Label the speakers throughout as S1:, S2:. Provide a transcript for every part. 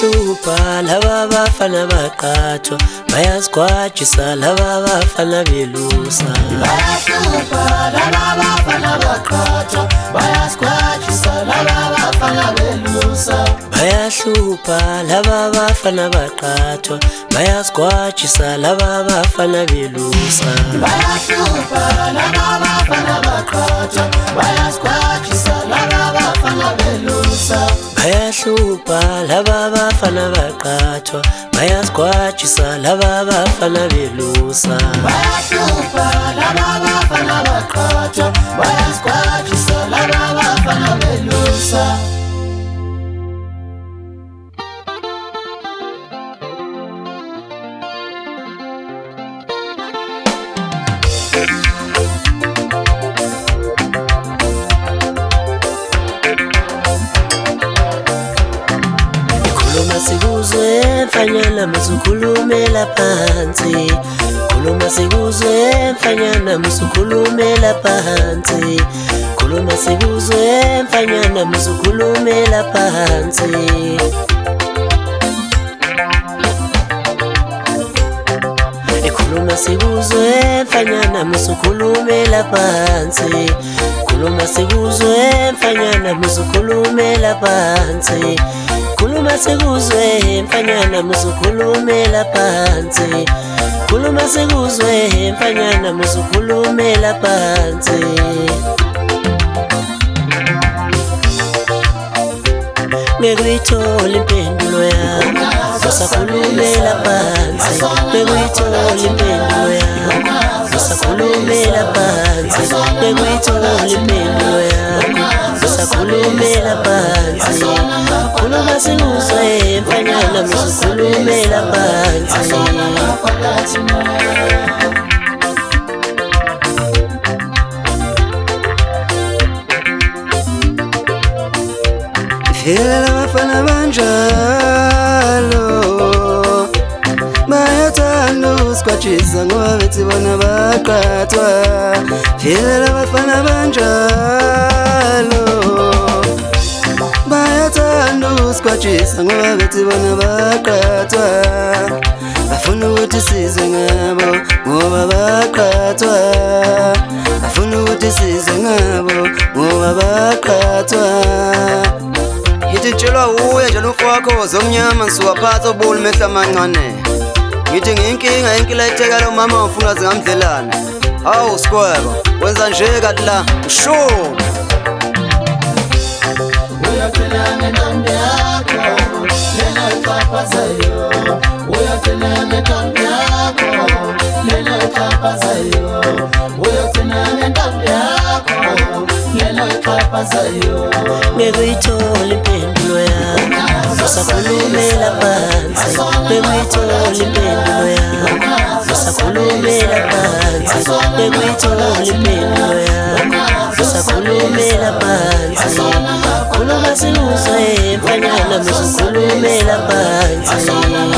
S1: Bayahlupha laba bafana baqathwa, bayasikwajisa laba bafana belusa.
S2: Bayahlupha laba bafana baqathwa, bayasikwajisa laba bafana belusa.
S1: Bayahlupha laba bafana baqathwa, bayasikwajisa laba bafana belusa.
S2: Bayahlupha laba bafana baqathwa, bayasikwajisa laba bafana belusa.
S1: Bayahlupha laba bafana baqathwa, bayasikwajisa laba bafana belusa.
S2: Bayahlupha laba bafana baqathwa, bayasikwajisa laba bafana belusa.
S1: Khuluma sikuzwe mfanyana musukhulumela phansi. Khuluma sikuzwe mfanyana musukhulumela phansi. Khuluma sikuzwe mfanyana musukhulumela phansi. Khuluma sikuzwe mfanyana musukhulumela phansi. Khuluma sikuzwe mfanyana musukhulumela phansi. Khuluma sikuzwe mfanyana musukhulumela phansi. Khuluma sikuzwe mfanyana musukhulumela phansi. Ngekuyithola impendulo yakho, usakhulumela phansi. Ngekuyithola impendulo yakho, usakhulumela phansi. Ngekuyithola impendulo yakho, usakhulumela phansi. Khuluma sikuzwe mfanyana musukhulumela phansi.
S3: Vela bafana banjalo, bayathanda usikwajisa ngoba bethi bona baqathwa. Vela bafana banjalo, bayathanda usikwajisa ngoba bethi bona baqathwa. Bafuna ukuthi sizwe ngabo ngoba baqathwa. Bafuna ukuthi sizwe ngabo ngoba baqathwa. Ngithi tshelwa uye njalo umfowakho zomnyama ngisuwaphatha obulu mehla amancane. Ngithi ngiyinkinga enkilayitheka lo mama ngifuna zingamdlelana. Hawu sikweba wenza nje kanti la sure.
S2: Uyaphila ngentombi yakho, lena ixhaphazayo. Uyaphila ngentombi yakho, lena ixhaphazayo. Uyaphila ngentombi yakho, lena ixhaphazayo.
S1: Ngekuyithola impendulo yakho, usakhulumela phansi. Ngekuyithola impendulo yakho, usakhulumela phansi. Ngekuyithola impendulo yakho, usakhulumela phansi. Khuluma sikuzwe mfanyana musukhulumela phansi.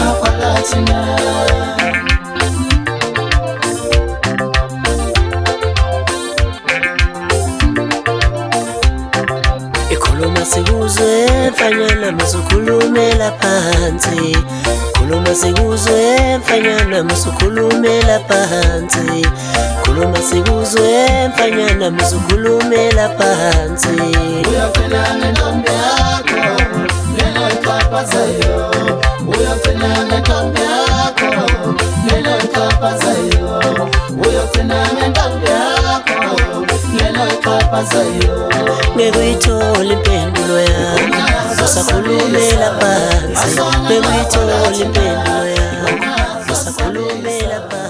S1: Khuluma sikuzwe mfanyana musukhulumela phansi. Khuluma sikuzwe mfanyana musukhulumela phansi. Khuluma sikuzwe mfanyana musukhulumela phansi.
S2: Uyaphila ngentombi yakho, lena ixhaphazayo. Uyaphila ngentombi yakho, lena ixhaphazayo. Uyaphila ngentombi yakho, lena ixhaphazayo.
S1: Ngekuyithola impendulo yakho, usakhulumela phansi. Ngekuyithola impendulo yakho, usakhulumela phansi.